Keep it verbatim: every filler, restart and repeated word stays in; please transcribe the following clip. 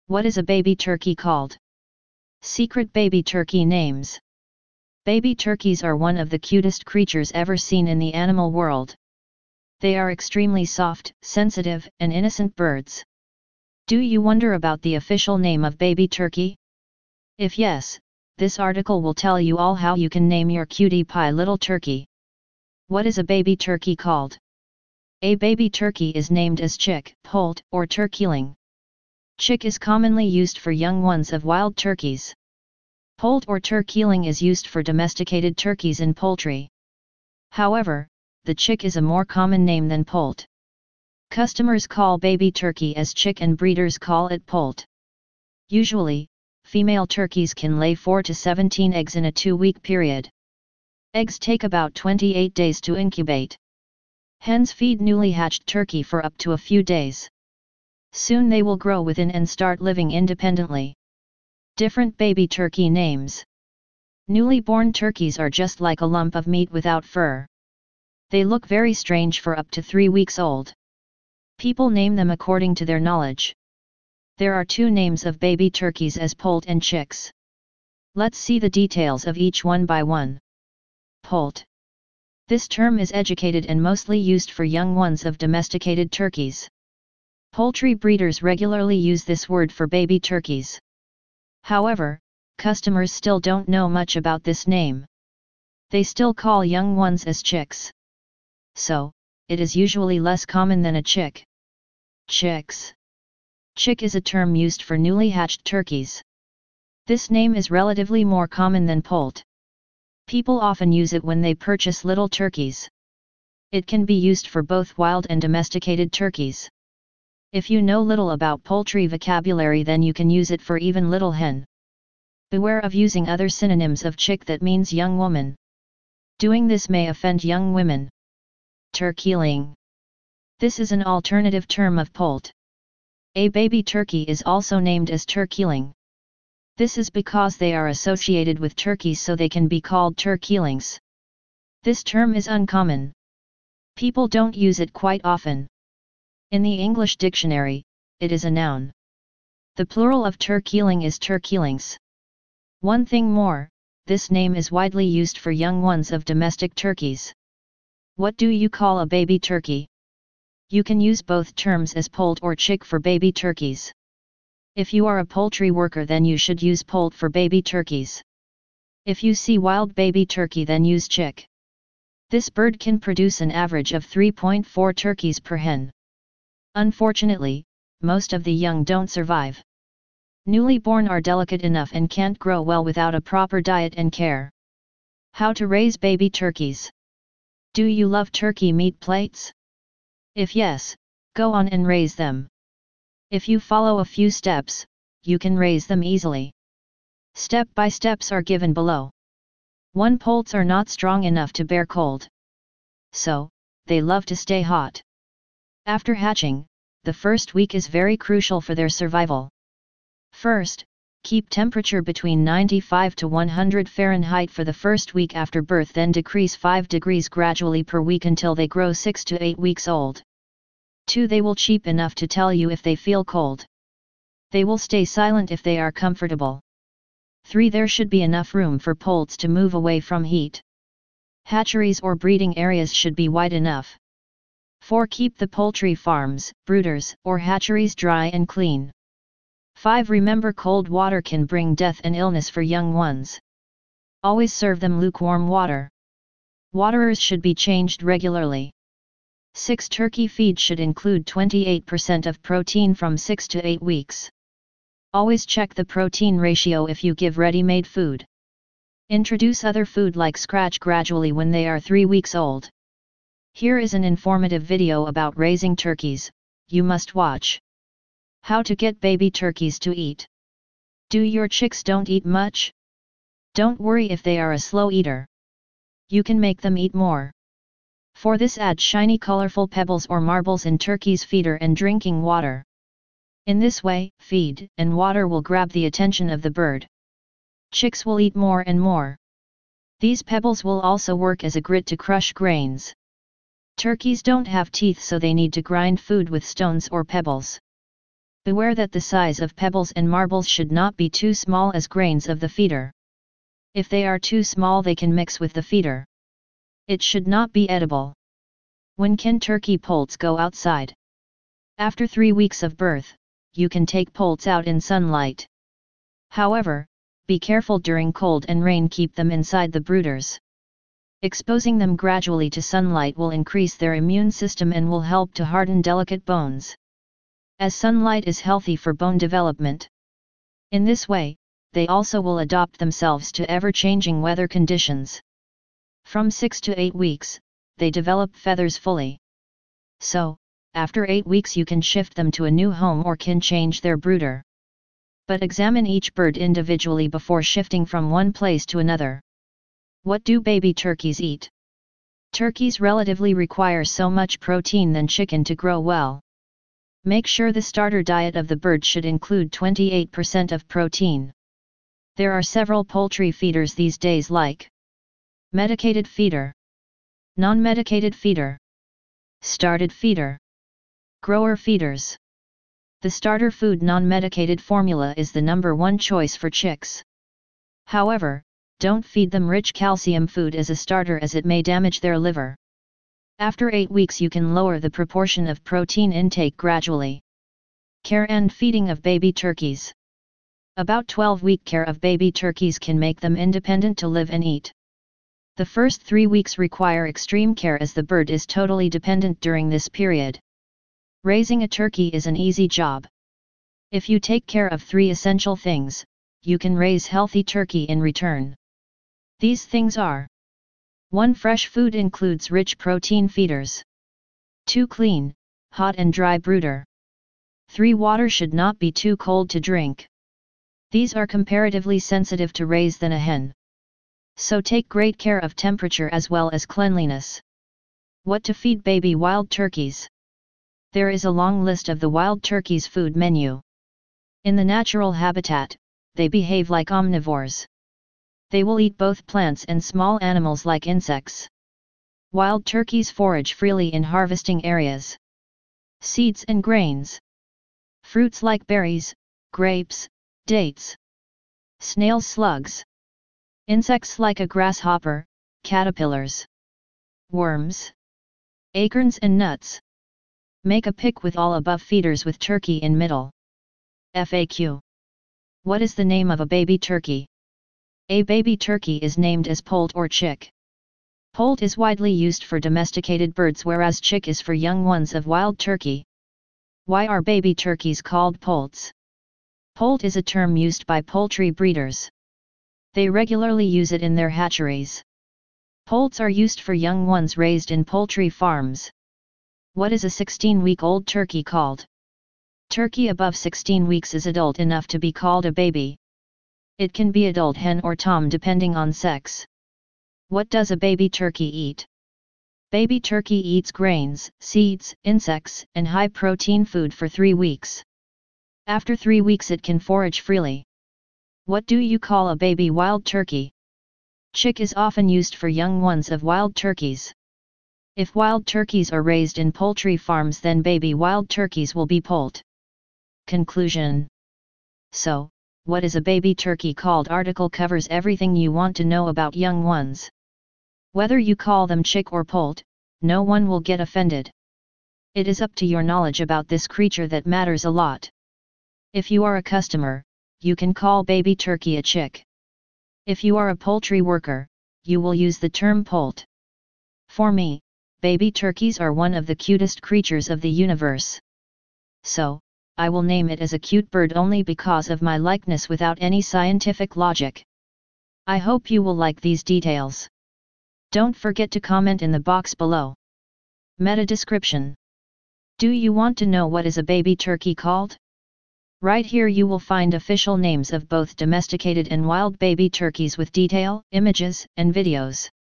What is a baby turkey called? Secret baby turkey names. Baby turkeys are one of the cutest creatures ever seen in the animal world. They are extremely soft, sensitive, and innocent birds. Do you wonder about the official name of baby turkey? If yes, this article will tell you all how you can name your cutie pie little turkey. What is a baby turkey called? A baby turkey is named as chick, poult, or turkeyling. Chick is commonly used for young ones of wild turkeys. Poult or turkeyling is used for domesticated turkeys in poultry. However, the chick is a more common name than poult. Customers call baby turkey as chick and breeders call it poult. Usually, female turkeys can lay four to seventeen eggs in a two-week period. Eggs take about twenty-eight days to incubate. Hens feed newly hatched turkey for up to a few days. Soon they will grow within and start living independently. Different baby turkey names. Newly born turkeys are just like a lump of meat without fur. They look very strange for up to three weeks old. People name them according to their knowledge. There are two names of baby turkeys as poult and chicks. Let's see the details of each one by one. Poult. This term is educated and mostly used for young ones of domesticated turkeys. Poultry breeders regularly use this word for baby turkeys. However, customers still don't know much about this name. They still call young ones as chicks. So, it is usually less common than a chick. Chicks. Chick is a term used for newly hatched turkeys. This name is relatively more common than poult. People often use it when they purchase little turkeys. It can be used for both wild and domesticated turkeys. If you know little about poultry vocabulary, then you can use it for even little hen. Beware of using other synonyms of chick that means young woman. Doing this may offend young women. Turkeyling. This is an alternative term of poult. A baby turkey is also named as turkeyling. This is because they are associated with turkeys, so they can be called turkeylings. This term is uncommon. People don't use it quite often. In the English dictionary, it is a noun. The plural of turkeyling is turkeylings. One thing more, this name is widely used for young ones of domestic turkeys. What do you call a baby turkey? You can use both terms as poult or chick for baby turkeys. If you are a poultry worker, then you should use poult for baby turkeys. If you see wild baby turkey, then use chick. This bird can produce an average of three point four turkeys per hen. Unfortunately, most of the young don't survive. Newly born are delicate enough and can't grow well without a proper diet and care. How to raise baby turkeys? Do you love turkey meat plates? If yes, go on and raise them. If you follow a few steps, you can raise them easily. Step-by-steps are given below. one Poults are not strong enough to bear cold. So, they love to stay hot. After hatching, the first week is very crucial for their survival. First, keep temperature between ninety-five to one hundred Fahrenheit for the first week after birth, then decrease five degrees gradually per week until they grow six to eight weeks old. two They will cheep enough to tell you if they feel cold. They will stay silent if they are comfortable. three There should be enough room for poults to move away from heat. Hatcheries or breeding areas should be wide enough. four Keep the poultry farms, brooders, or hatcheries dry and clean. five Remember, cold water can bring death and illness for young ones. Always serve them lukewarm water. Waterers should be changed regularly. six Turkey feed should include twenty-eight percent of protein from six to eight weeks. Always check the protein ratio if you give ready-made food. Introduce other food like scratch gradually when they are three weeks old. Here is an informative video about raising turkeys, you must watch. How to get baby turkeys to eat. Do your chicks don't eat much? Don't worry if they are a slow eater. You can make them eat more. For this, add shiny colorful pebbles or marbles in turkey's feeder and drinking water. In this way, feed and water will grab the attention of the bird. Chicks will eat more and more. These pebbles will also work as a grit to crush grains. Turkeys don't have teeth, so they need to grind food with stones or pebbles. Beware that the size of pebbles and marbles should not be too small as grains of the feeder. If they are too small, they can mix with the feeder. It should not be edible. When can turkey poults go outside? After three weeks of birth, you can take poults out in sunlight. However, be careful during cold and rain, keep them inside the brooders. Exposing them gradually to sunlight will increase their immune system and will help to harden delicate bones, as sunlight is healthy for bone development. In this way, they also will adapt themselves to ever-changing weather conditions. From six to eight weeks, they develop feathers fully. So, after eight weeks you can shift them to a new home or can change their brooder. But examine each bird individually before shifting from one place to another. What do baby turkeys eat? Turkeys relatively require so much protein than chicken to grow well. Make sure the starter diet of the bird should include twenty-eight percent of protein. There are several poultry feeders these days like medicated feeder, non-medicated feeder, started feeder, grower feeders. The starter food non-medicated formula is the number one choice for chicks. However, don't feed them rich calcium food as a starter as it may damage their liver. After eight weeks you can lower the proportion of protein intake gradually. Care and feeding of baby turkeys. About twelve week care of baby turkeys can make them independent to live and eat. The first three weeks require extreme care as the bird is totally dependent during this period. Raising a turkey is an easy job. If you take care of three essential things, you can raise healthy turkey in return. These things are: one Fresh food includes rich protein feeders. two Clean, hot and dry brooder. three Water should not be too cold to drink. These are comparatively sensitive to raise than a hen. So take great care of temperature as well as cleanliness. What to feed baby wild turkeys? There is a long list of the wild turkey's food menu. In the natural habitat, they behave like omnivores. They will eat both plants and small animals like insects. Wild turkeys forage freely in harvesting areas. Seeds and grains. Fruits like berries, grapes, dates. Snails, slugs. Insects like a grasshopper, caterpillars. Worms. Acorns and nuts. Make a pick with all above feeders with turkey in middle. F A Q. What is the name of a baby turkey? A baby turkey is named as poult or chick. Poult is widely used for domesticated birds whereas chick is for young ones of wild turkey. Why are baby turkeys called poults? Poult is a term used by poultry breeders. They regularly use it in their hatcheries. Poults are used for young ones raised in poultry farms. What is a sixteen-week-old turkey called? Turkey above sixteen weeks is adult enough to be called a baby. It can be adult hen or tom depending on sex. What does a baby turkey eat? Baby turkey eats grains, seeds, insects, and high-protein food for three weeks. After three weeks it can forage freely. What do you call a baby wild turkey? Chick is often used for young ones of wild turkeys. If wild turkeys are raised in poultry farms, then baby wild turkeys will be poult. Conclusion. So, what is a baby turkey called? Article covers everything you want to know about young ones. Whether you call them chick or poult, no one will get offended. It is up to your knowledge about this creature that matters a lot. If you are a customer, you can call baby turkey a chick. If you are a poultry worker, you will use the term poult. For me, baby turkeys are one of the cutest creatures of the universe. So, I will name it as a cute bird only because of my likeness without any scientific logic. I hope you will like these details. Don't forget to comment in the box below. Meta description. Do you want to know what is a baby turkey called? Right here you will find official names of both domesticated and wild baby turkeys with detail, images, and videos.